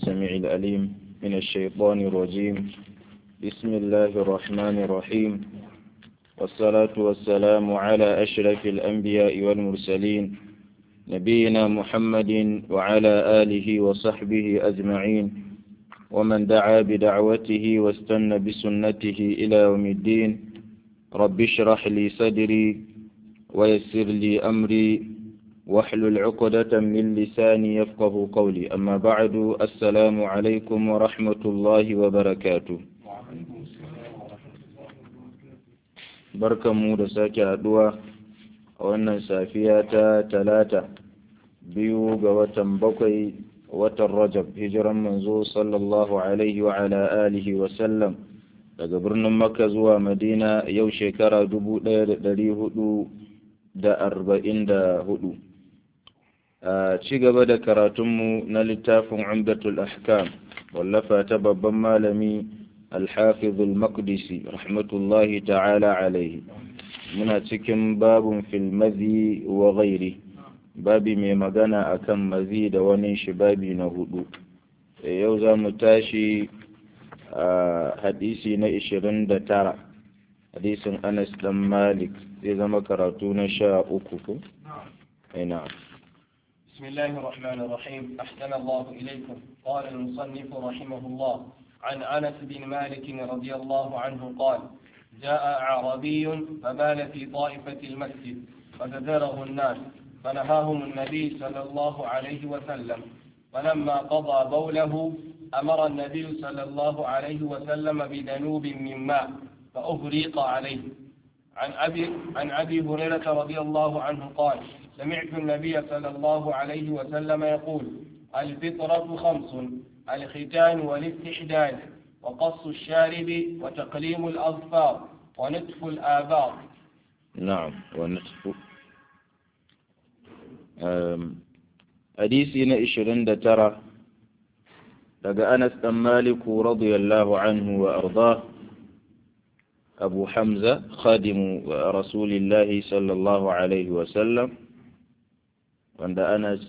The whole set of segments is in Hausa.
السميع العليم من الشيطان الرجيم بسم الله الرحمن الرحيم والصلاة والسلام على أشرف الأنبياء والمرسلين نبينا محمد وعلى آله وصحبه أجمعين ومن دعا بدعوته واستنى بسنته إلى يوم الدين رب اشرح لي صدري ويسر لي أمري واحلل عقدة من لساني يفقه قولي أما بعد السلام عليكم ورحمة الله وبركاته بركة مودة ساكي أدوى وأن سافية تلاتة بيو قوة بقي وترجب هجرا منزو صلى الله عليه وعلى آله وسلم daga birnin Makka zuwa Madina yau shekara 1444 a ci gaba da karatunmu na littafin Umdatul Ahkam wallafa ta babban malami Al-Hafiz Al-Maqdisi rahmatullahi ta'ala alaihi muna cikin babun fil mazi wa ghairi babi mai magana akan mazi da wani shi babi na 4 yau za mu tashi hadisi na 29 hadisin Anas dan Malik zai zama karatu na 13 ko ina بسم الله الرحمن الرحيم أحسن الله إليكم قال المصنف رحمه الله عن أنس بن مالك رضي الله عنه قال جاء أعرابي فبال في طائفة المسجد فزجره الناس فنهاهم النبي صلى الله عليه وسلم فلما قضى بوله أمر النبي صلى الله عليه وسلم بدنوب من ماء فأهريق عليه عن أبي هريرة رضي الله عنه قال سمعت النبي صلى الله عليه وسلم يقول الفطرة 5 الختان والاستحداد وقص الشارب وتقليم الأظفار ونتف الآباط نعم ونتف حديثنا 29 daga Anas dan Maliku radiyallahu anhu wa ardah Abu Hamza khadimu Rasulillahi sallallahu alaihi wa sallam wanda Anas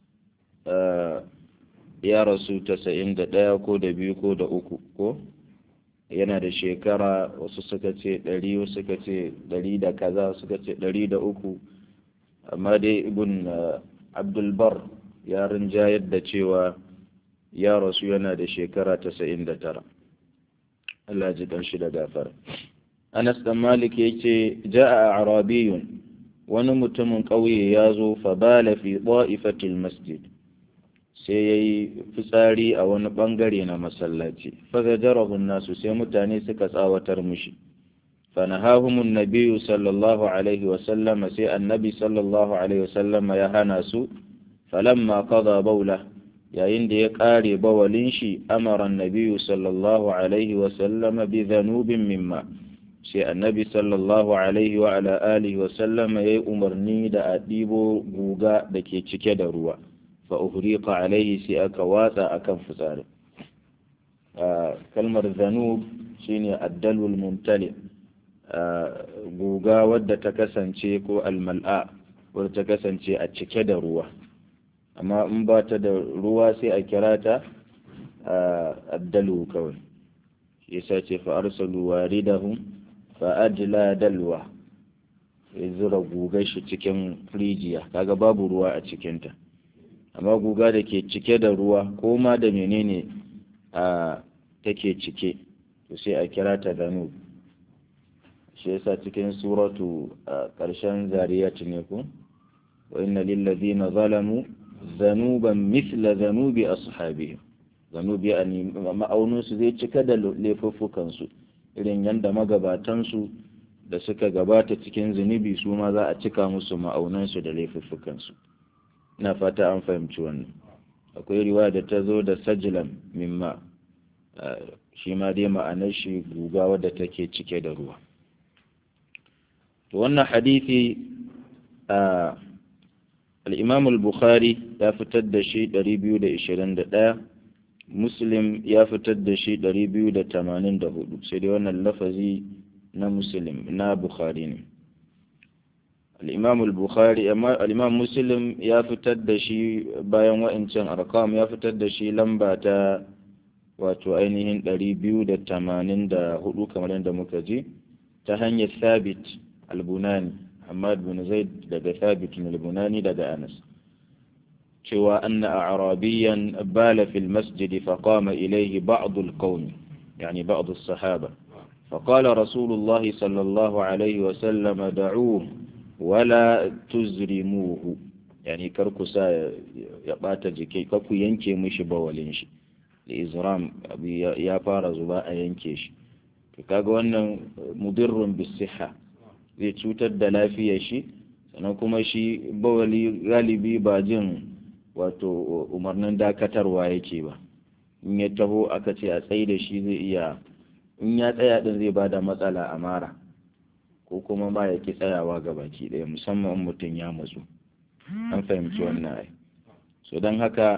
ya rasu 91 ko da 2 ko da 3 ko yana da shekara wasu suka ce 100 wasu suka ce 100 da kaza suka ce 103 amma dai ibn Abdul Bar ya rinjayar da cewa ya rasu yana da shekara 99 Allah ji dan shi da gafara Anas dan Malik yace jaa arabiyun wani mutumin kauye yazo fa bala fi da'ifatil masjid sai yayi fitsari a wani bangare na masallaci fa zajarahu nasu sai mutane suka tsawatar mushi fa nahahumun nabiyyu sallallahu alaihi wa sallam sai annabi sallallahu alaihi wa sallam ya hana su falamma qada bawla yayin da ya ƙare bawalin shi amaran nabiyu sallallahu alaihi wasallama bi zanubin mimma sai annabi sallallahu alaihi wa ala alihi wasallama ya yi umarni da a ɗibo guga da ke cike da ruwa fa uhriqa alaihi sai aka watsa akan fitsari kalmar zanub shine addalul mumtali guga wadda ta kasance ko almal'a wadda ta kasance a cike da ruwa amma in ba ta da ruwa sai a kira ta addalu kawai shi yasa ce fa arsalu waridahum fa adla dalwa ya zura gugar shi cikin rijiya kaga babu ruwa a cikinta amma guga da ke cike da ruwa ko ma da menene take cike to sai a kira ta danub shi yasa cikin suratu ƙarshen zariyat ne ko wa inna lil ladina zalamu zanuban misla zanubi ashabihim zanubi ani ma'aununsu zai cika da laifuffukansu irin yadda magabatansu da suka gabata cikin zunubi su ma za a cika musu ma'aunansu da laifuffukansu ina fata an fahimci wannan akwai riwaya da ta zo da sajlan mimma shi ma dai ma'anar shi guga wadda take cike da ruwa to wannan hadisi الإمام البخاري يفتد شيء دريبيو دا إشرين دا مسلم يفتد شيء دريبيو دا تمانين دا هدو سيديوان اللفظي نا مسلم نا بخاري al-imam al-bukhari amma al-imam muslim ya fitar da shi bayan wa'ancan arqam ya fitar da shi lamba ta wato ainihin 284 kamar yadda muka ji ta hanyar Thabit al-Bunani Ahmad bin Zaid daga Thabit al-Bunani daga Anas cewa anna a'rabiyan bala fil masjid faqama ilayhi ba'd al-qawm yani ba'd as-sahaba فقال رسول الله صلى الله عليه وسلم دعوه ولا تزرموه يعني كركسا يبات جكي كوكو ينكي مش بولين شي الإزرام ya fara zuba a yanke shi kaga wannan mudirrun bisiha zai cutar da lafiyar shi sannan kuma shi bawali galibi ba jin wato umarnin dakatarwa yake ba in ya taho aka ce a tsaye da shi zai iya in ya tsaya din zai bada matsala a mara ko kuma ba ya ki tsayawa ga baki ɗaya musamman mutum ya matsu an fahimci wannan ai so don haka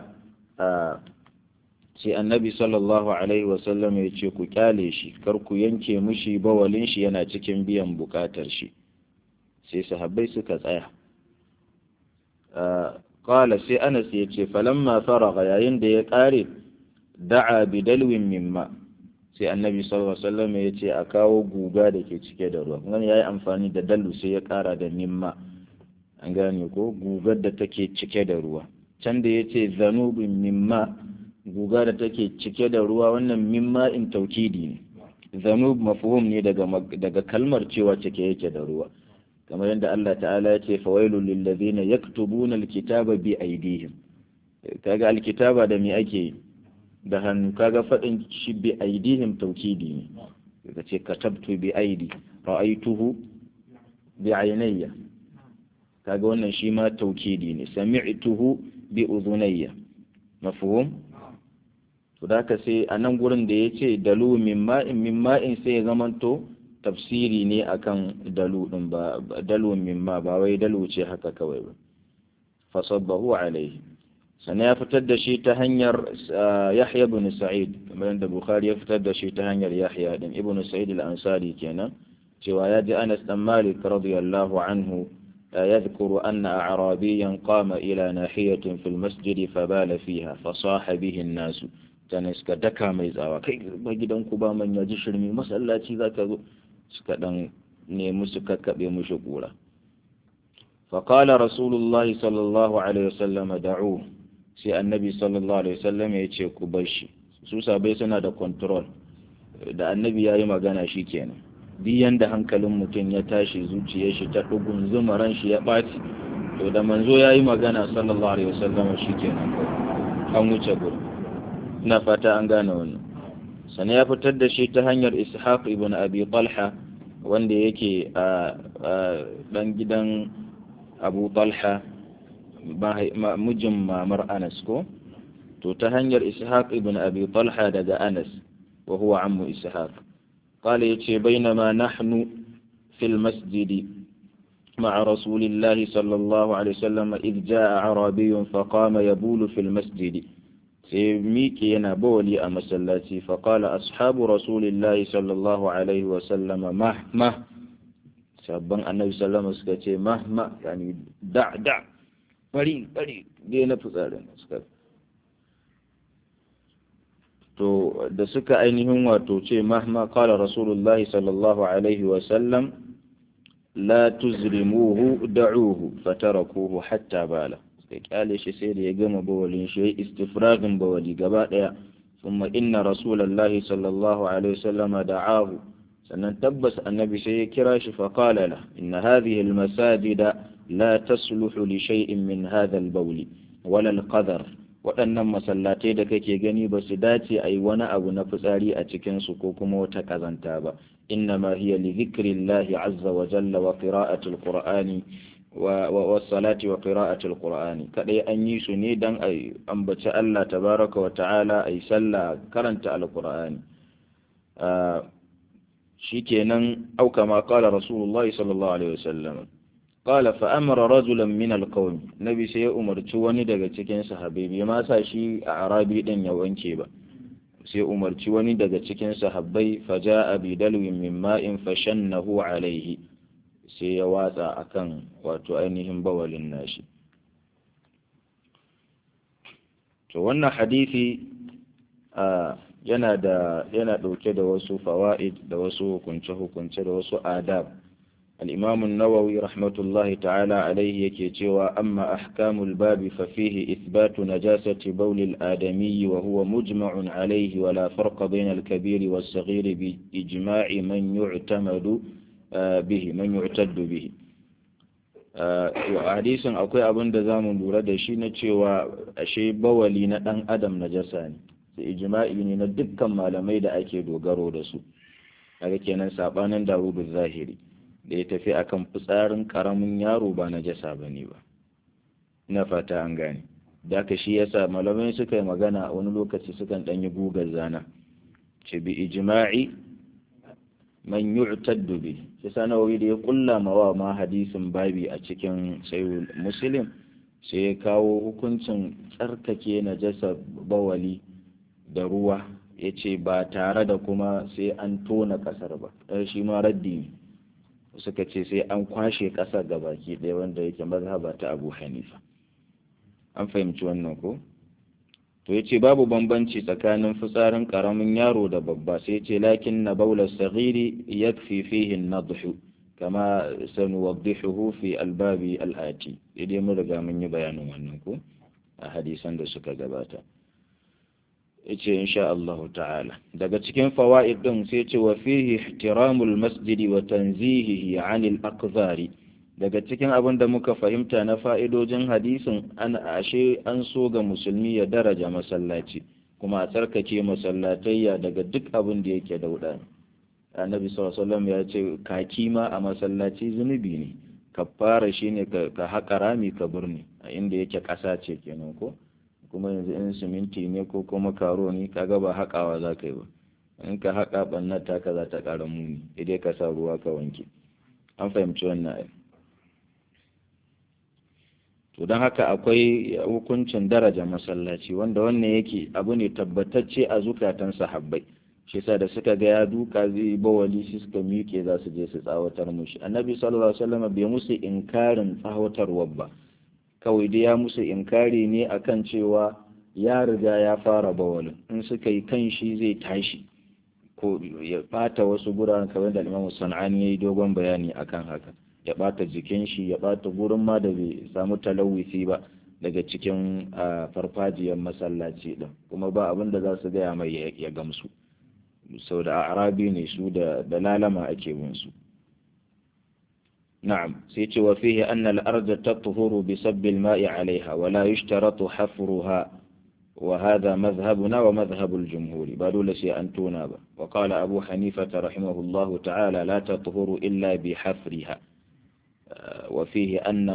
sai annabi sallallahu alaihi wasallam ya ce ku kyale shi kar ku yanke mushi bawalin shi yana cikin biyan bukatar shi sai sahabbai suka tsaya qala sai Anas ya ce falamma faraga yayin da ya kare da'a bidalwin mimma sai annabi sallallahu alaihi wasallam ya ce a kawo guga da ke cike da ruwa kuma yayi amfani da dalu sai ya kara da mimma an gane ko gugar da take cike da ruwa can da yace zanubin mimma guga da take cike da ruwa wannan mimma in taukidi ne zanub mafhum ne daga kalmar cewa cike yake da ruwa kamar yadda Allah ta'ala ya ce fawailul lil ladina yaktubuna alkitaba bi aydihim kaga alkitaba da me ake da hannu kaga fadin shi bi aydihim taukidi ne kace katabtu bi aydi ra'aytuhu bi aynayya kaga wannan shi ma taukidi ne sami'tuhu bi udhunayya mafhum to da ka sai a nan gurin da ya ce dalu min ma'in sai ya zamanto tafsiri ne akan dalu din ba dalu min ma ba wai dalu ce haka kawai ba fasabbahu alaihi sannan ya fitar da shi ta hanyar Yahya ibn Sa'id kamar da Bukhari ya fitar da shi ta hanyar Yahya din ibn Sa'id al-Ansari kenan cewa ya ji Anas dan Malik radiyallahu anhu يذكر أن أعرابيا قام إلى ناحية في المسجد فبال فيها فصاح به الناس tana suka daka mai tsawa kai ba gidanku ba manya ji shirmi masallaci za ka zo suka dan nemi su kakkaɓe mushi kura faƙala rasulullahi sallallahu alaihi wasallam da'u sai annabi sallallahu alaihi wasallam ya ce ku bar shi su sabai suna da control da annabi ya yi magana shi kenan duk yanda hankalin mutum ya tashi zuciyar shi ta ɗugun zumaran shi ya ɓaci to da manzo ya yi magana sallallahu alaihi wasallam shi kenan an wuce gurin ina fata an gane wannan sannan ya fitar da shi ta hanyar Ishaq ibn Abi Talha wanda yake a dan gidan Abu Talha mijin mamar Anas ko to ta hanyar Ishaq ibn Abi Talha daga Anas wa huwa ammu Ishaq قال يتي بينما نحن في المسجد مع رسول الله صلى الله عليه وسلم إذ جاء عربي فقام يبول في المسجد سيميكي ينبولي أمسلاتي فقال أصحاب رسول الله صلى الله عليه وسلم مه سابن النبي صلى الله عليه وسلم مه يعني دع بري دينا فسالين to da suka ainihin wato ce mahma qala rasulullahi sallallahu alaihi wa sallam la tuzrimuhu da'uhu fatarakuhu hatta bala sai kyale shi sai da ya gama bawalin shi istifragin bawali gaba daya thumma inna rasulullahi sallallahu alaihi wa sallam da'ahu sannan tabbas annabi sai ya kira shi fa qala la inna hadhihi almasajida la tasluhu li shay'in min hadha albawli wala alqadar waɗannan masallatai da kake gani ba su dace a yi wani abu na fitsari a cikinsu ko kuma wata ƙazanta ba inna ma hiya li zikrillahi azza wa jalla wa qira'atul qur'ani wa salati wa qira'atul qur'ani kadai an yi su ne dan a ambaci Allah tabaraka wa ta'ala ai sallah karanta alqur'ani shikenan au kama qala rasulullahi sallallahu alaihi wasallam قال فأمر رجلا من القوم نبي سي umarci wani daga cikin sahabbai bai ma sa shi a arabi din ya wanke ba sai umarci wani daga cikin sahabbai faja'a bi dalwin min ma'in fashannahu alayhi sai ya watsa akan wato ainihin bawalin nashi. to wannan hadisi yana ɗauke da wasu fawaid da wasu hukunce-hukunce da wasu adab. الإمام النووي رحمة الله تعالى عليه يكيتوا أما أحكام الباب ففيه إثبات نجاسة بول الآدمي وهو مجمع عليه ولا فرق بين الكبير والصغير بإجماع من يعتد به hadisin akwai abin da zamu lura da shi na cewa ashe bawali na ɗan adam najasa ne, sai ijma'i ne na dukkan malamai da ake dogaro da su. kaga kenan sabanin Dawudu Zahiri da ya tafi akan fitsarin karamin yaro ba najasa bane ba. ina fata an gane. da ka shi yasa malamai suka yi magana a wani lokaci sukan dan yi gugar zana ce bi ijma'i man yu'taddu bi. shi Nawawi da ya kulla ma hadisin babi a cikin Sahih Muslim sai ya kawo hukuncin tsarkake najasa bawali da ruwa, yace ba tare da kuma sai an tona kasar ba. shi ma raddi ne. suka ce sai an kwashe ƙasar gabaki ɗaya, wanda yake mazhaba ta Abu Hanifa. an fahimci wannan ko? to yace babu bambanci tsakanin fitsarin karamin yaro da babba, sai yace lakin na baula saghiri yakfi fihi an-nadhu kama sanuwaddihuhu fi al-babi al-ati. idan mun riga mun yi bayanin wannan ko a hadisan da suka gabata. yace insha Allah ta'ala daga cikin fawaid din sai yace wa fihi ihtiramul masjidi wa tanzihihi 'anil aqdari. daga cikin abin da muka fahimta na fa'idojin hadisin ashe an so ga musulmi ya daraja masallaci kuma a tsarkake masallatayya daga duk abin da yake dauda. Annabi sallallahu alaihi wasallam ya ce kaki ma a masallaci zunubi ne, kafara shine ka haƙa rami ka burne a inda yake ƙasa ce kenan ko. kuma yanzu in siminti ne ko kuma karo ne kaga ba haƙawa za ka yi ba, in ka haƙa ɓannar taka za ta ƙara muni idai ka sa ruwa ka wanke. an fahimci wannan ai. to don haka akwai hukuncin daraja masallaci wanda wannan yake abu ne tabbatacce a zukatan sahabbai. shi yasa da suka ga ya duka zai bawali shi suka miƙe za su je su tsawatar mushi. Annabi sallallahu alaihi wasallam bai musu inkarin tsawatarwar ba, kawai dai ya musu inkari ne akan cewa ya riga ya fara bawalin, in suka yi kan shi zai tashi ko ya bata wasu guraren, kamar da Imam Sanani yayi dogon bayani akan haka, ya bata jikin shi, ya bata gurin ma da bai samu talawisi ba daga cikin farfajiyar masallaci din, kuma ba abin da za su gaya mai ya gamsu, sau da arabi ne su da lalama ake bin su. نعم سيتي وفيه أن الأرض تطهر بصب الماء عليها ولا يشترط حفرها وهذا مذهبنا ومذهب الجمهور بدول سيأنتونا وقال أبو حنيفة رحمه الله تعالى لا تطهر إلا بحفرها وفيه أن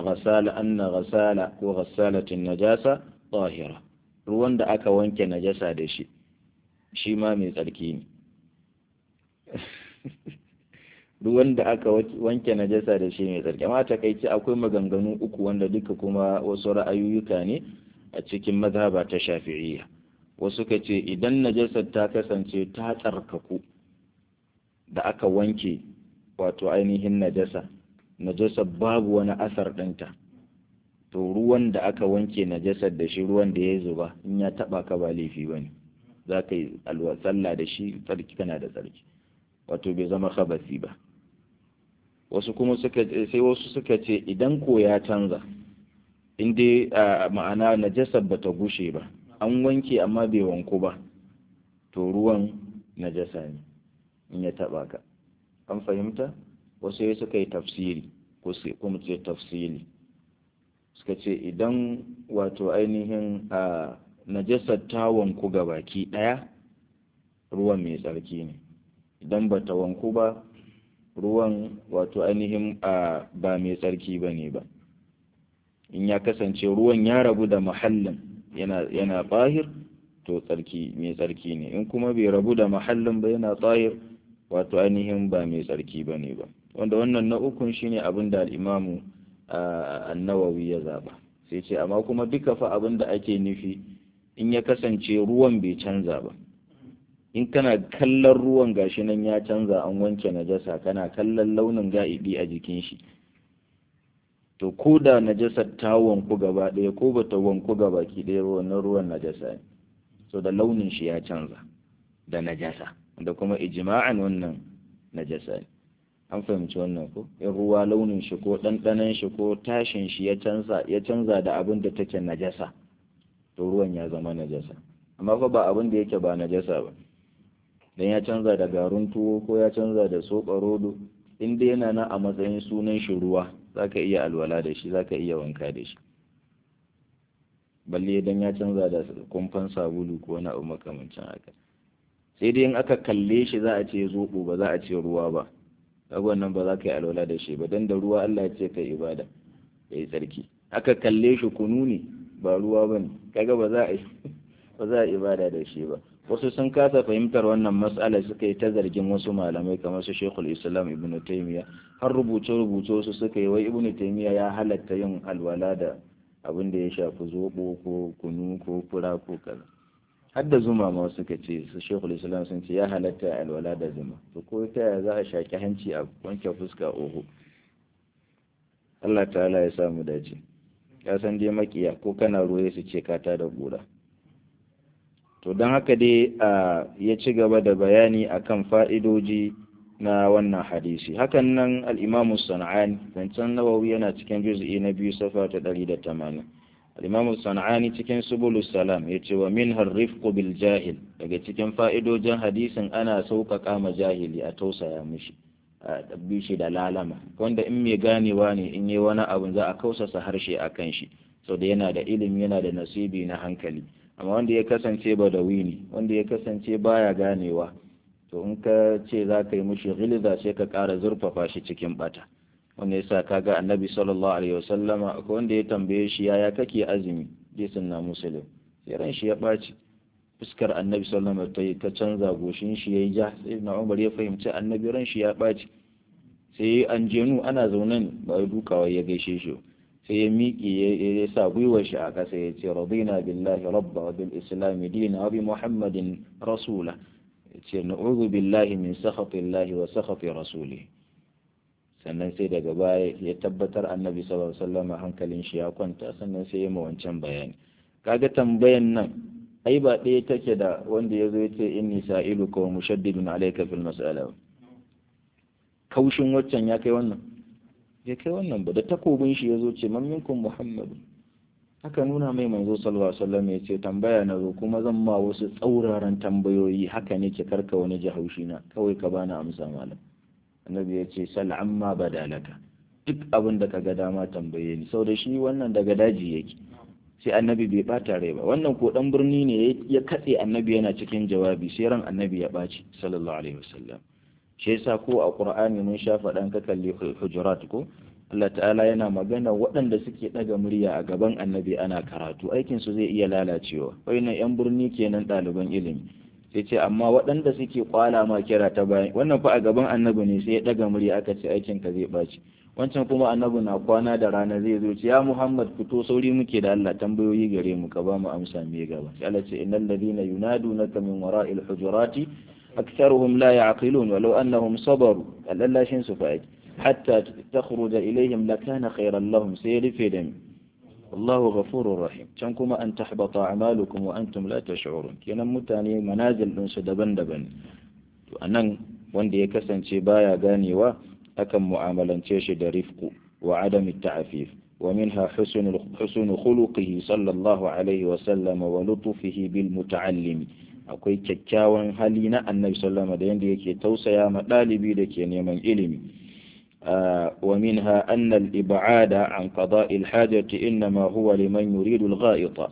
غسالة النجاسة طاهرة. ruwan da aka wanke najasa da shi ma mai tsarki ne. ruwan da aka wanke najasa da shi mai tsarki. amma takaice akwai maganganu uku wanda duka kuma wasu ra'ayoyuka ne a cikin mazhaba ta Shafi'iyya. wasu ka ce idan najasar ta kasance ta tsarkaku da aka wanke wato ainihin najasar babu wani asar ɗinta, to ruwan da aka wanke najasar da shi, ruwan da ya zuba in ya taba ka ba laifi bane, za ka yi sallah da shi, tsarki kana da tsarki, wato bai zama khabasi ba. wasu suka ce idan ko ya canza, inda ma'ana najasar bata gushe ba, an wanke amma bai wanku ba, to ruwan najasa ne in ya taba ka. an fahimta? wasu suka yi tafsiri ko kuma ce tafsili, suka ce idan wato ainihin najasar ta wanku ga baki daya, ruwan mai tsarki ne. idan bata wanku ba, ruwan wato ainihin ba mai tsarki ba ne ba. in ya kasance ruwan ya rabu da mahallin yana tsahir, to mai tsarki ne. in kuma bai rabu da mahallin ba yana tsahir, wato ainihin ba mai tsarki ba ne ba. wanda wannan na ukun shine abin da al'imamu an-Nawawi ya zaba. sai ce amma kuma duka fa abin da ake nufi in ya kasance ruwan bai canza ba, in kana kallon ruwan gashi nan ya canza an wanke najasa kana kallon launin ga'ibi a jikin shi to ko da najasar ta wanku gaba ɗaya ko bata wanku gaba ki ɗaya wannan ruwan najasa ne so da launin shi ya canza da najasa da kuma ijma'an wannan najasa ne an fahimci wannan ko in ruwa launin shi ko ɗanɗanon shi ko tashin shi ya canza da abin da take najasa to ruwan ya zama najasa amma fa ba abin da yake ba najasa ba dan ya canza da garin tuwo ko ya canza da soɓarodo in dai yana nan a matsayin sunan shi ruwa zaka iya alwala da shi zaka iya wanka da shi balle dan ya canza da kumfan sabulu ko wani abu makamancin haka sai dai in aka kalle shi za a ce zoɓo ba za a ce ruwa ba kaga wannan ba za ka yi alwala da shi ba dan da ruwa Allah ya ce kai ibada kai tsarki aka kalle shi kunu ne ba ruwa bane kaga ba za a ibada da shi ba wasu sun kasa fahimtar wannan mas'ala suka yi ta zargin wasu malamai kamar su Sheikhul Islam Ibn Taymiyyah har rubuce su suka yi wai Ibn Taymiyyah ya halatta yin alwala da abin da ya shafi zobo ko kunu ko fura ko kaza har da zuma ma suka ce su Sheikhul Islam sun ce ya halatta alwala da zuma to ko ta ya za a shaki hanci a wanke fuska oho Allah ta'ala ya samu dace ya san dai makiya ko kana ruwaye su ce ka ta da gura to don haka dai ya ci gaba da bayani akan fa'idoji na wannan hadisi hakan nan al-Imam Sana'ani zancen Nawawi yana cikin juz'i na 2 safa ta 180 al-Imam Sana'ani cikin Subulus Salam yace wa minha ar-rifqu bil jahil daga cikin fa'idojin hadisin ana sauƙaƙa ma jahili a tausaya mishi a dabbi shi da lalama wanda in mai ganewa ne in yi wani abu za a kausasa harshe akan shi saboda yana da ilimi yana da nasibi na hankali amma wanda ya kasance badawi ne wanda ya kasance baya ganewa to in ka ce za ka yi mushi ghiliza sai ka ƙara zurfafa shi cikin bata wanda yasa kaga annabi sallallahu alaihi wasallama akwai wanda ya tambaye shi yaya kake azumi hadisin na muslim sai ran shi ya ɓaci fuskar annabi sallallahu alaihi wasallama ta canza goshin shi yayi ja sai na Umar ya fahimci annabi ran shi ya ɓaci sai an jenu ana zaune ba dukawa ya gaishe shi sai ya miƙe ya sa gwiwar shi a ƙasa ya ce radina billahi rabba wa bil islami dina wa bi muhammadin rasula ya ce na'udhu billahi min sakhatillahi wa sakhati rasuli sannan sai daga baya ya tabbatar annabi sallallahu alaihi wasallam hankalin shi ya kwanta sannan sai ya ma wancan bayani kaga tambayan nan ai ba ɗaya take da wanda ya zo ya ce inni sa'iluka wa mushaddidun alayka fil mas'ala kaushin waccan ya kai wannan ya kai wannan ba da takobin shi ya zo ce man minkum muhammadu haka nuna mai manzo sallallahu alaihi wasallam ya ce tambaya na zo kuma zan ma wasu tsauraran tambayoyi haka ne ke karka wani jahaushi na kawai ka bani amsa malam annabi ya ce sal amma badalaka duk abin da kaga dama tambaye ni sau da shi wannan daga daji yake sai annabi bai bata rai ba wannan ko dan birni ne ya katse annabi yana cikin jawabi sai ran annabi ya baci sallallahu alaihi wasallam shi yasa ko a Qur'ani mun sha faɗan ka kalli hujurat ko Allah ta'ala yana magana waɗanda suke ɗaga murya a gaban annabi ana karatu aikin su zai iya lalacewa wayannan yan birni kenan ɗaliban ilimi sai ce amma waɗanda suke kwala ma kira ta bayan wannan fa a gaban annabi ne sai ya ɗaga murya aka ce aikin ka zai ɓaci wancan kuma annabi na kwana da rana zai zo ce ya Muhammad fito sauri muke da Allah tambayoyi gare mu ka ba mu amsa me gaba sai Allah ce innal ladina yunadunaka min wara'il hujurati أكثرهم لا يعقلون ولو أنهم صبروا قال لا شين سفاك حتى تخرج إليهم لكان خيرا لهم سير في دم والله غفور رحيم كما أن تحبط أعمالكم وأنتم لا تشعرون كنا متاني منازل أنس دبن دبن أنن وندي يكسن شبايا غانيوا أكم معاملا تشد رفق وعدم التعفيف ومنها حسن خلقه صلى الله عليه وسلم ولطفه بالمتعلم akwai kyakkyawan hali na annabi sallama da yanda yake tausaya ma dalibi da ke neman ilimi wa minha anna al-ib'ada an qada'i al-hajati inma huwa liman yuridu al-gha'ita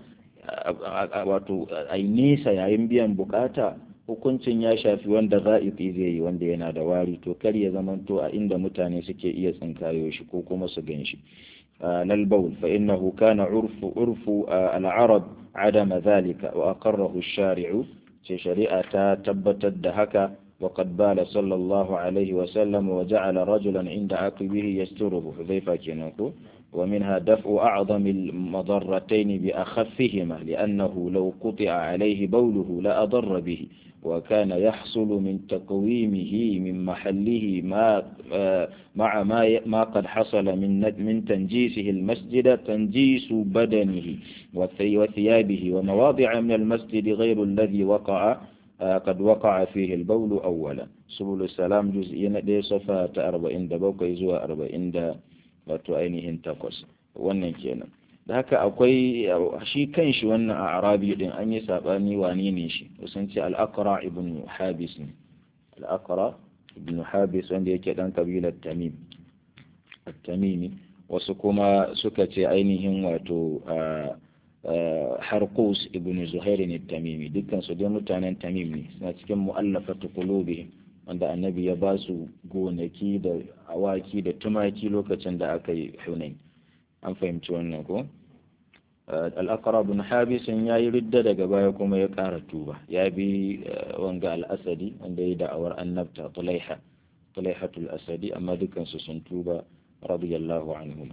wato ai nisa yayin biyan bukata hukuncin ya shafi wanda gha'iti zai yi wanda yana da wari to kar ya zamanto a inda mutane suke iya tsinkayo shi ko kuma su ganshi للبول فإنه كان عرف العرب عدم ذلك وأقره الشارع شريعة تبتد هكا وقد بال صلى الله عليه وسلم وجعل رجلا عند عقبه يستره حذيفة كنكو ومنها دفع أعظم المضرتين بأخفهما لأنه لو قطع عليه بوله لأضر به وكان يحصل من تقويمه من محله مع ما قد حصل من تنجيسه المسجد تنجيس بدنه وثيابه ومواضع من المسجد غير الذي قد وقع فيه البول أولا. سبل السلام جزئين دي صفحة 47 zuwa 40 wato ainihin 8 wannan kenan. Da haka akwai shi kanshi wannan a arabi din an yi sabani wane ne shi, sun ce al-aqra ibn habis ne, al-aqra ibn habis wanda yake dan kabilar tamim at-tamimi, wasu kuma suka ce ainihin wato harqus ibn zuhair ne tamimi, dukkan su dai mutanen tamim ne, suna cikin mu'allafatu qulubihim wanda annabi ya ba su gonaki da awaki da tumaki lokacin da aka yi Hunain. An fahimci wannan ko? Al-Aqra bin Habis ya yi ridda daga baya kuma ya ƙara tuba, ya bi wanga al-Asadi wanda ya da'awar annabta Tulaihatul Asadi, amma dukansu sun tuba radiyallahu anhum.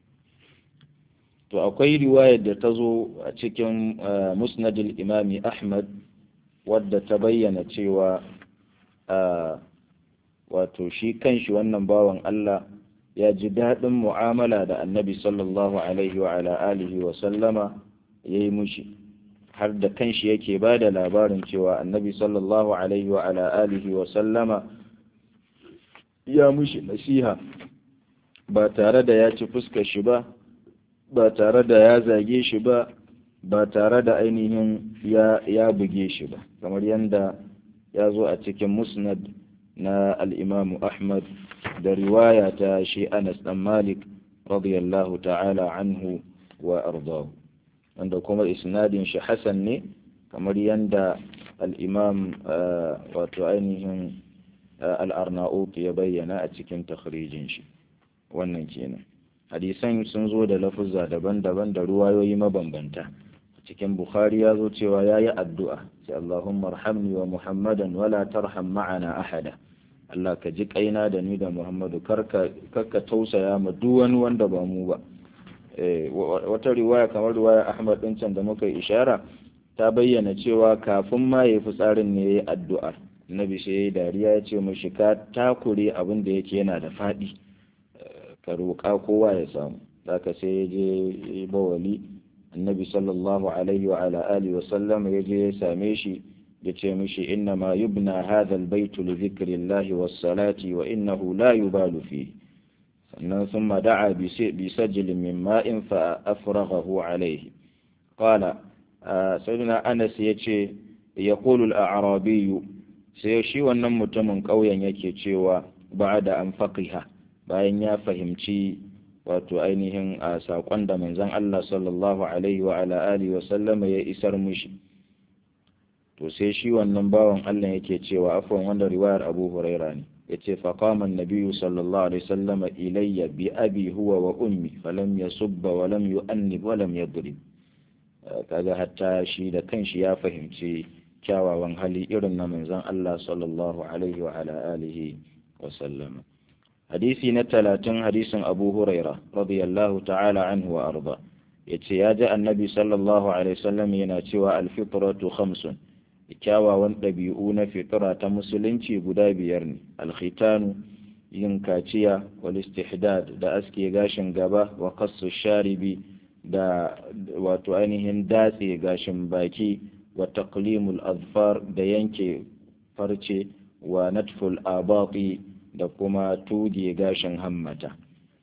To akwai riwayar da ta zo a cikin Musnadul Imami Ahmad wadda ta bayyana cewa wato shi kanshi wannan bawan Allah ya ji daɗin mu'amala da annabi sallallahu alaihi wa ala alihi wa sallama ya yi mushi, har da kanshi yake ba da labarin cewa annabi sallallahu alaihi wa ala alihi wa sallama ya mushi nasiha ba tare da ya ci fuskar shi ba, ba tare da ya zage shi ba, ba tare da ainihin ya buge shi ba, kamar yadda ya zo a cikin musnad na al'imamu Ahmad da riwaya ta shi Anas ɗan Malik radiyallahu ta'ala anhu wa ardahu, wanda kuma isnadin shi Hassan ne, kamar yadda al'imam wato ainihin al'arna'ut ya bayyana a cikin takhrijin shi. Wannan kenan. Hadisan sun zo da lafuzza daban-daban da ruwayoyi mabambanta. Cikin Bukhari ya zo cewa ya yi addu'a, sai Allahumma arhamni wa Muhammadan wala tarham ma'ana ahada. Allah ka ji kaina da ni da Muhammadu, karka tausaya ma duk wani wanda ba mu ba. Wata riwaya kamar riwaya Ahmad ɗin can da muka yi ishara ta bayyana cewa kafin ma ya fi tsarin ne ya yi addu'ar. Nabi sai ya yi dariya ya ce mashi ka takure abin da yake yana da faɗi, ka roƙa kowa ya samu. Zaka sai ya je bawali, annabi sallallahu alaihi wa ala alihi wa sallam ya je ya same shi ya ce mishi inna ma yubna hadha albaytu li dhikrillahi was salati wa innahu la yubalu fihi. sannan thumma da'a bi sajlin min ma'in fa afraghahu alayhi. Qala sayyidina Anas yace yaqulu al-a'rabi, sai shi wannan mutumin ƙauyen yake cewa ba'da an faqiha, bayan ya fahimci wato ainihin a saƙon da manzon Allah sallallahu alaihi wa ala alihi wa sallama ya isar mushi, to sai shi wannan bawan Allah yake cewa, afwan wanda riwayar Abu Huraira ne, yace fa qama an-nabiyyu sallallahu alaihi wasallama ilayya bi abi huwa wa ummi falam yasubba wa lam yu'annib wa lam yadrib. Kaga hatta shi da kanshi ya fahimci kyawawan hali irin na manzon Allah sallallahu alaihi wa ala alihi wa sallama. Hadisi na 30, hadisin Abu Huraira radiyallahu ta'ala anhu wa arda, yace ya ji annabi sallallahu alaihi wasallam yana cewa al-fitratu khamsun, kyawawan ɗabi'u na fitra ta musulunci guda 5 ne. Al-khitanu, yin kaciya, wal istihdad, da aske gashin gaba, wa qassu sharibi, da wato ainihin datse gashin baki, wa taqlimul azfar, da yanke farce, wa natful abati, da kuma tuge gashin hammata.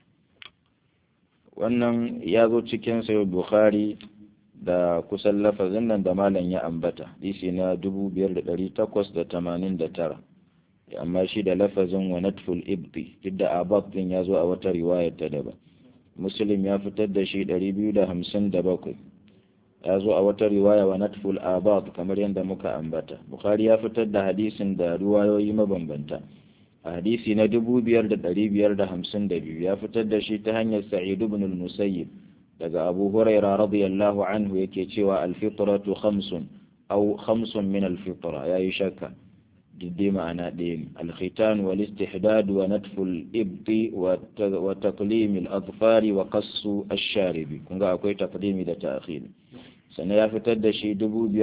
Wannan ya zo cikin sahih Bukhari da kusan lafazin nan da malam ya ambata, hadisi na 5889, amma shi da lafazin wa natful ibti, duk da abab din ya zo a wata riwayar ta daban. Muslim ya fitar da shi 257, ya zo a wata riwaya wa natful abab kamar yadda muka ambata. Bukhari ya fitar da hadisin da riwayoyi mabambanta. A hadisi na 5552 ya fitar da shi ta hanyar Sa'id ibn al-Musayyib daga Abu Huraira radiyallahu anhu yake cewa al-fitratu khamsun aw khamsun min al-fitra, yayi shakka dai ma'ana ɗaya ne. Al-khitan wal istihdad wa natful ibti wa taqlim al-adfari wa qassu ash-sharibi. kun ga akwai taqdimi da ta'khir. sannan ya fitar da shi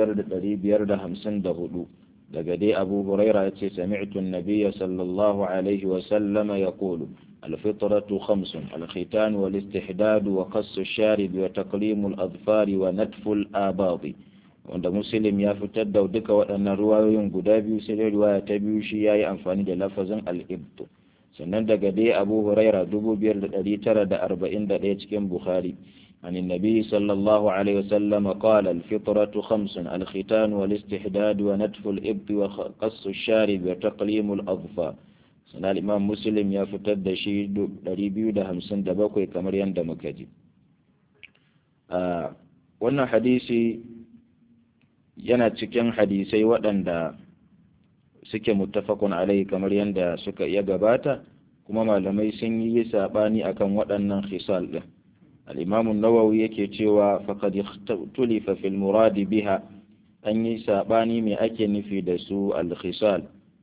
5554 daga dai Abu Huraira yace sami'tu an-nabiy sallallahu alaihi wa sallama yaqulu al-fitratu khamsun al-khitan wal istihdad wa qassu ash-sharib wa taqlim al-adfari wa natfu al-abadi. wanda Muslim ya fitar da duka waɗannan ruwayoyin guda biyu, sai dai riwaya ta biyu shi yayi amfani da lafazin al-ibtu. sannan daga dai Abu Huraira 5941 cikin Bukhari عن النبي صلى الله عليه وسلم قال الفطرة خمس الختان والاستحداد ونتف الإبط وقص الشارب وتقليم الأظفار. سنة الإمام مسلم يفتد شيء دريبيو ده همسن دبقوي كمريان دمكجي. wannan hadisi yana cikin hadisai waɗanda suke muttafaqun alai kamar yadda suka iya gabata, kuma malamai sun yi saɓani akan waɗannan khisal ɗin. الإمام النووي يكتوى فقد اختلف في المراد بها أن يسابني من أكن في دسو الخصال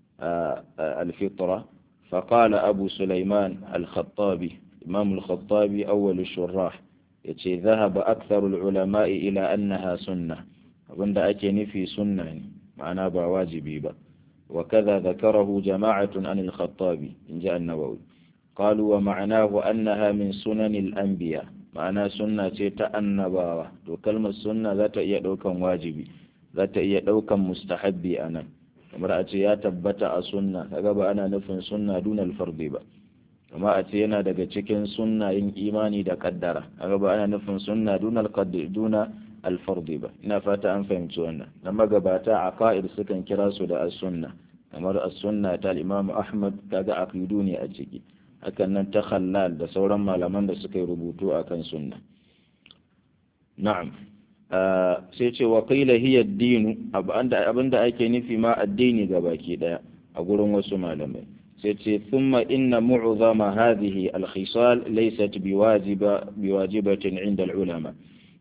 الفطرة. فقال أبو سليمان الخطابي إمام الخطابي أول الشراح ذهب أكثر العلماء إلى أنها سنة، وعند أكن في سنة معناه بواجبي با. وكذا ذكره جماعة عن الخطابي إن جاء النووي قالوا ومعناه أنها من سنن الأنبياء، ma'ana sunna ce ta annabawa. to kalmar sunna za ta iya ɗaukan wajibi, za ta iya ɗaukan mustahabbi a nan, kamar a ce ya tabbata a sunna, kaga ba ana nufin sunna dunal fardi ba. amma a ce yana daga cikin sunna yin imani da kaddara, kaga ba ana nufin sunna dunal alfardi ba. ina fata an fahimci wannan. na magabata a ka'id sukan kira su da as-sunna, kamar as-sunna ta al-Imam Ahmad, kaga aqidu ne a ciki. hakan nan ta Khallal da sauran malaman da suka yi rubutu akan sunna. na'am. sai ce wa qila hiya ad-din, abinda ake nufi ma addini gabaki daya a gurin wasu malamai. sai ce thumma inna mu'zama hadhihi al-khisal laysat biwajibatin 'inda al-ulama.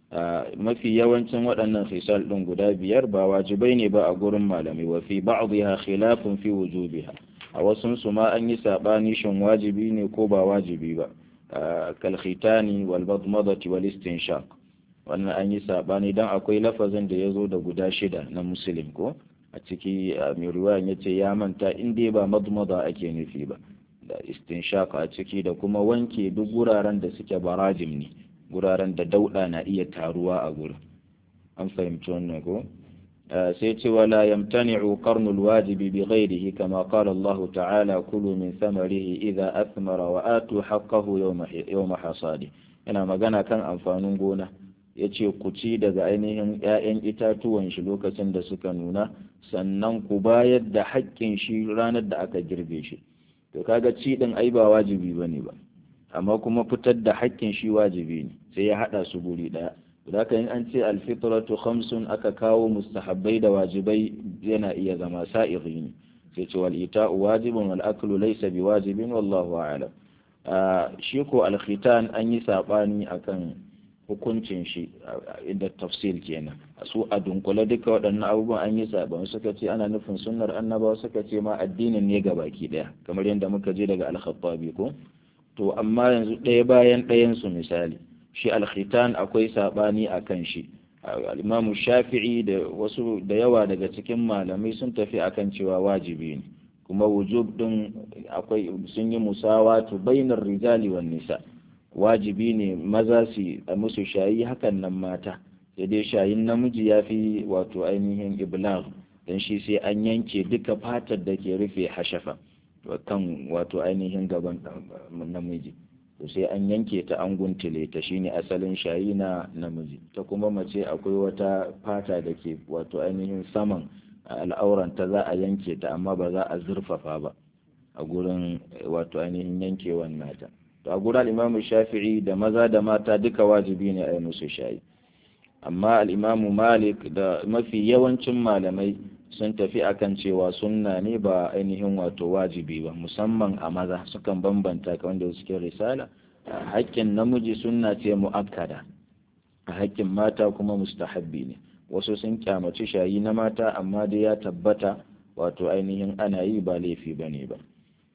mafi yawancin waɗannan khisal ɗin guda biyar ba wajibai ne ba a gurin malamai. wa fi ba'dha khilafun fi wujubiha, a wasunsu ma an yi saɓani shin wajibi ne ko ba wajibi ba. kalkhitani wal madmadati wal istinshaq, wannan an yi saɓani dan akwai lafazin da ya zo da guda 6 na Muslim ko a ciki. mai riwayan ya ce ya manta in dai ba madmada ake nufi ba, da istinshaq a ciki, da kuma wanke duk guraren da suke barajim ne, guraren da dauɗa na iya taruwa a gurin. an fahimci wannan ko. sai ce wala yamtani'u qarnul wajibi bi ghairihi kama qala Allah ta'ala kulu min thamarihi idha athmara wa atu haqqahu yawma hasadi. yana magana kan amfanin gona, yace ku ci daga ainihin 'ya'yan itatuwan shi lokacin da suka nuna, sannan ku bayar da haƙƙin shi ranar da aka girbe shi. to kaga ci din ai ba wajibi bane ba, amma kuma fitar da haƙƙin shi wajibi ne, sai ya hada su guri daya. Zaka in an ce alfitratu khamsun aka kawo mustahabbai da wajibai yana iya zama sa'iri ne. sai ce wal ita'u wajibun wal aklu laysa biwajibin wallahu a'lam. shi ko alkhitan an yi sabani akan hukuncin shi inda tafsil kenan. su a dunkule duka waɗannan abubuwan an yi sabani, suka ce ana nufin sunnar annabawa, suka ce ma addinin ne gabaki daya, kamar yadda muka je daga al-Khattabi ko. to amma yanzu ɗaya bayan ɗayan su misali, shi alkhitan akwai sabani akan shi. al-Imam Shafi'i da wasu da yawa daga cikin malamai sun tafi akan cewa wajibi ne, kuma wujub din akwai sun yi musawatu bainar rijali wan nisa. wajibi ne maza su musu shayi, hakan nan mata, sai dai shayin namiji yafi wato ainihin iblag, dan shi sai an yanke duka fatar da ke rufe hashafa kan wato ainihin gaban namiji, to sai an yanke ta an guntule ta, shine asalin shayi na namiji. ta kuma mace akwai wata fata da ke wato ainihin saman al'auranta za a yanke ta, amma ba za a zurfafa ba a gurin wato ainihin yankewan nata. to a gurin al-Imam Shafi'i da maza da mata duka wajibi ne a yi musu shayi. amma al-Imam Malik da mafi yawancin malamai sun tafi akan cewa sunna ne ba ainihin wato wajibi ba, musamman a maza sukan bambanta kamar da suke risala. haƙƙin namiji sunna ce mu'akkada, a haƙƙin mata kuma mustahabbi ne. wasu sun kyamaci shayi na mata, amma dai ya tabbata wato ainihin ana yi ba laifi bane ba.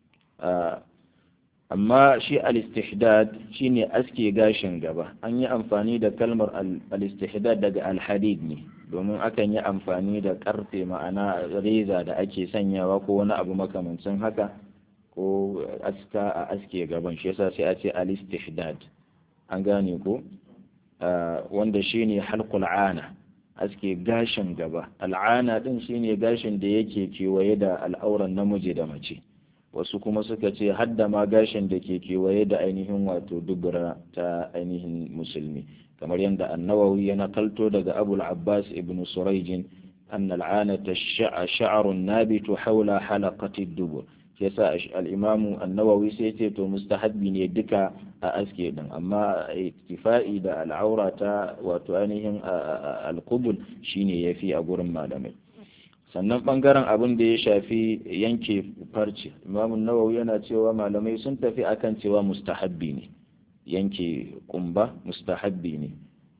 Amma shi al-istihdad shine aske gashin gaba. An yi amfani da kalmar al-istihdad daga al-hadid ne, domin akan yi amfani da karfe, ma'ana reza da ake sanyawa ko wani abu makamancin haka, ko aska a aske gaban, shi yasa sai a ce al-istihdad. An gane ko? Wanda shine halqul ana, aske gashin gaba. Al'ana din shine gashin da yake kewaye da al'auran namiji da mace. Wasu kuma suka ce hadda ma gashin da ke kewaye da ainihin wato dubura ta ainihin musulmi, kamar yadda an-Nawawi ya nakalto daga Abul Abbas ibn Surayj anna al-'anata sha'run nabitu hawla halaqati ad-dubur. Yasa al-Imam an-Nawawi sai ce to mustahabbi ne duka a aske din, amma ittifa'i da al'aura ta wato ainihin al-qubul shine yafi a gurin malamai. Sannan bangaren abin da ya shafi yanke farce, Imam Nawawi yana cewa malamai sun tafi akan cewa mustahabbi ne, yanke kumba mustahabbi ne.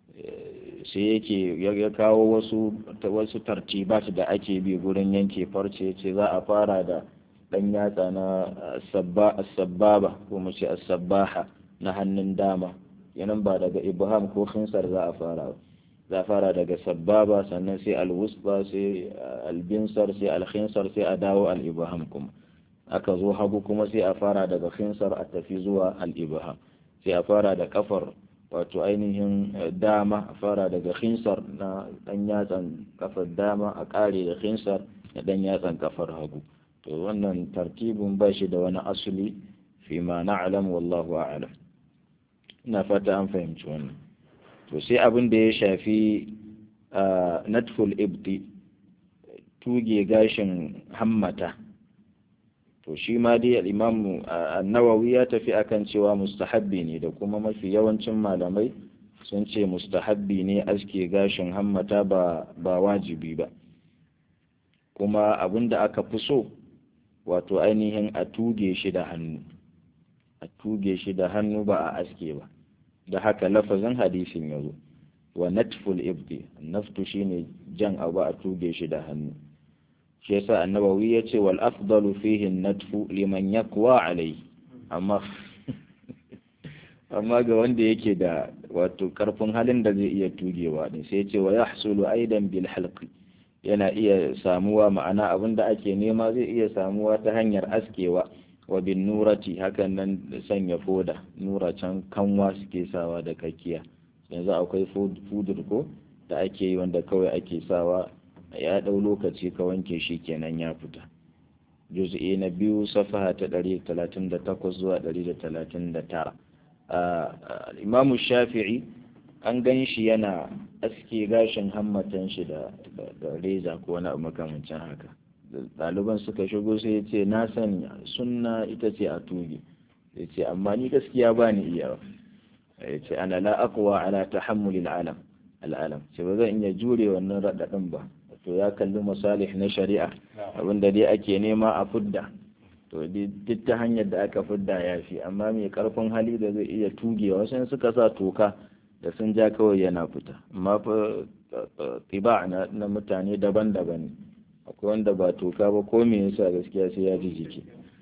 Sai yake ya kawo wasu tartibat da ake bi gurin yanke farce, ce za a fara da dan yatsa na as-sabbaba ko mu ce as-sabbaha na hannun dama, yanan ba daga ibham ko khinsar za a fara daga sababa, sannan sai alwusba, sai albinsar, sai alkhinsar, sai a dawo al-ibham kuma. Aka zo hagu kuma sai a fara daga khinsar a tafi zuwa al-ibham. Sai a fara da kafar wato ainihin dama, a fara daga khinsar na dan yatsan kafar dama, a kare da khinsar na dan yatsan kafar hagu. To wannan tartibin ba shi da wani asali fi ma na'lam, wallahu a'lam. Ina fata an fahimci wannan. To sai abin da ya shafi natful ibti, tuge gashin hammata, to shi ma dai al-Imam an-Nawawi ya tafi akan cewa mustahabbi ne, da kuma mafi yawancin malamai sun ce mustahabbi ne aske gashin hammata ba wajibi ba. Kuma abin da aka fi so wato ainihin a tuge shi da hannu, ba a aske ba. Da haka lafazin hadisin ya zo, wa natful ibdi, naftu shine jan abu a tuge shi da hannu. Shi yasa an-Nawawi ya ce wal afdalu fihi natfu liman yaqwa alayhi, amma ga wanda yake da wato karfin halin da zai iya tugewa din, sai ya ce wa yahsulu aidan bil halqi, yana iya samuwa, ma'ana abinda ake nema zai iya samuwa ta hanyar askewa. Wa bin nurati, hakan nan sanya foda, nura can kanwa suke sawa da kakiya. Yanzu akwai fudur ko da ake yi, wanda kawai ake sawa, ya dau lokaci ka wanke shi kenan ya fita. Juz'i na 2 safaha ta 138 zuwa 139. Imam Shafi'i an gan shi yana aske gashin hammatan shi da reza ko wani abu makamancin haka. Ɗaliban suka shigo sai ya ce na sani sunna ita ce a tuge, ya ce amma ni gaskiya ba ni iyawa. Ya ce ana la aqwa ala tahammulil al'alam, ce ba zan iya jure wannan raɗaɗin ba. To ya kalli masalih na shari'a, abinda dai ake nema a fudda, to duk ta hanyar da aka fudda ya fi. Amma mai karfin hali da zai iya tugewa, wasu suka sa toka da sun ja kawai yana fita. Amma fa tiba na mutane daban-daban ne. Akwai wanda ba toka ba, ko me yasa gaskiya sai ya ji jiki.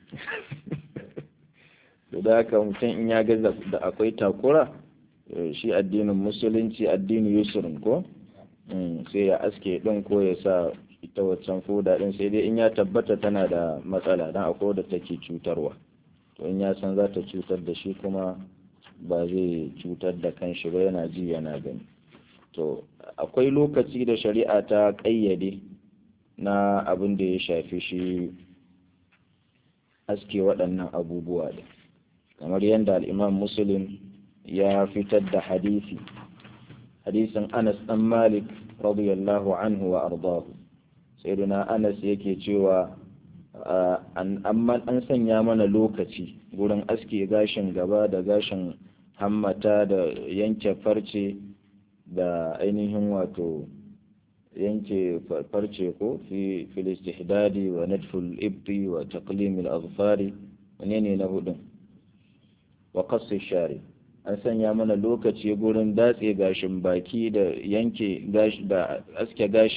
Da haka mutum in ya ga da akwai takura, shi addinin musulunci addini yusrin ko sai ya aske din ko ya sa ita waccan foda din, sai dai in ya tabbata tana da matsala, dan akwai da take cutarwa. To in ya san za ta cutar da shi kuma ba zai cutar da kanshi ba, yana ji yana gani. To akwai lokaci da shari'a ta kayyade na abin da ya shafi shi aske waɗannan abubuwa da, kamar yadda al-Imam Muslim ya fitar da hadisin Anas ɗan Malik radiyallahu anhu wa ardahu. Sayyidina Anas yake cewa an sanya mana lokaci gurin aske gashin gaba da gashin hammata da yanke farce da ainihin wato yanke farce ko fi istihdadi wa nadful ibti wa taqlim al-azfari, wane ne na hudun, wa qass shari. An sanya mana lokaci gurin datse gashin baki da yanke gashi da aske gashin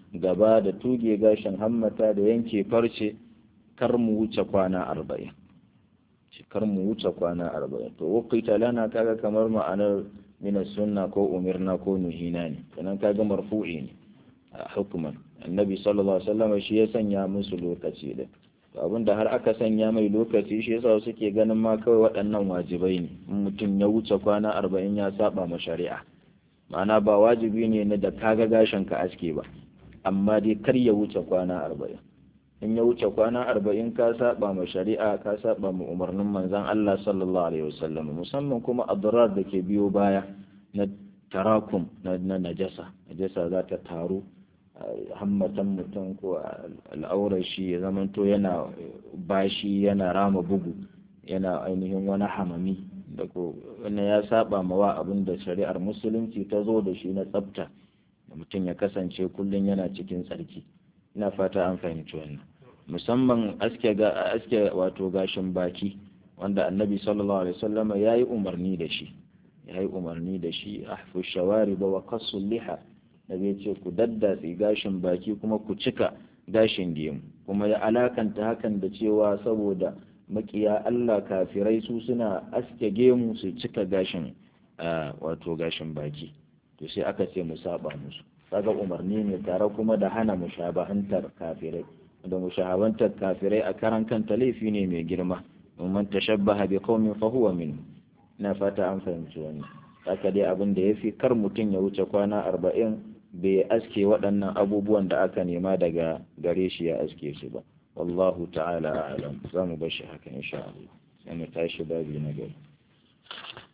gaba da tuge gashin hammata da yanke farce kar mu wuce kwana 40 kar mu wuce kwana 40 to waqita lana kaga kamar ma'anar min sunna ko umirna ko nuhina ne sannan kaga marfu'i ne hukuman annabi sallallahu alaihi wasallam shi ya sanya musu lokaci da to abinda har aka sanya mai lokaci shi yasa suke ganin ma kawai waɗannan wajibai ne in mutum ya wuce kwana 40 ya saba ma shari'a ma'ana ba wajibi ne na da kaga gashin ka aske ba amma dai kar ya wuce kwana 40 in ya wuce kwana 40 ka saba ma shari'a ka saba ma umarnin manzon Allah sallallahu alaihi wasallam musamman kuma adrar da ke biyo baya na tarakum na najasa za ta taru hammatan mutum ko al'aurar shi ya zamanto yana bashi yana rama bugu yana ainihin wani hamami da ko wannan ya saba mawa abin da shari'ar musulunci ta zo da shi na tsafta da mutum ya kasance kullum yana cikin tsarki ina fata an fahimci wannan musamman aske wato gashin baki wanda annabi sallallahu alaihi wasallam yayi umarni da shi ahfu shawarib wa qassu liha nabi ce ku daddatsi gashin baki kuma ku cika gashin gemu kuma ya alakanta hakan da cewa saboda makiya Allah kafirai su suna aske gemu su cika gashin wato gashin baki to sai aka ce mu saba musu kaga umarni ne tare kuma da hana mushabahantar kafirai da mushabahantar kafirai a karan kanta laifi ne mai girma man tashabbaha bi qaumin fa huwa minhum na fata an fahimci wannan haka dai abin da yafi kar mutum ya wuce kwana 40 bai aske waɗannan abubuwan da aka nema daga gare shi ya aske su ba wallahu ta'ala a'lam za mu bar shi haka insha Allah sai mu tashi babi na gaba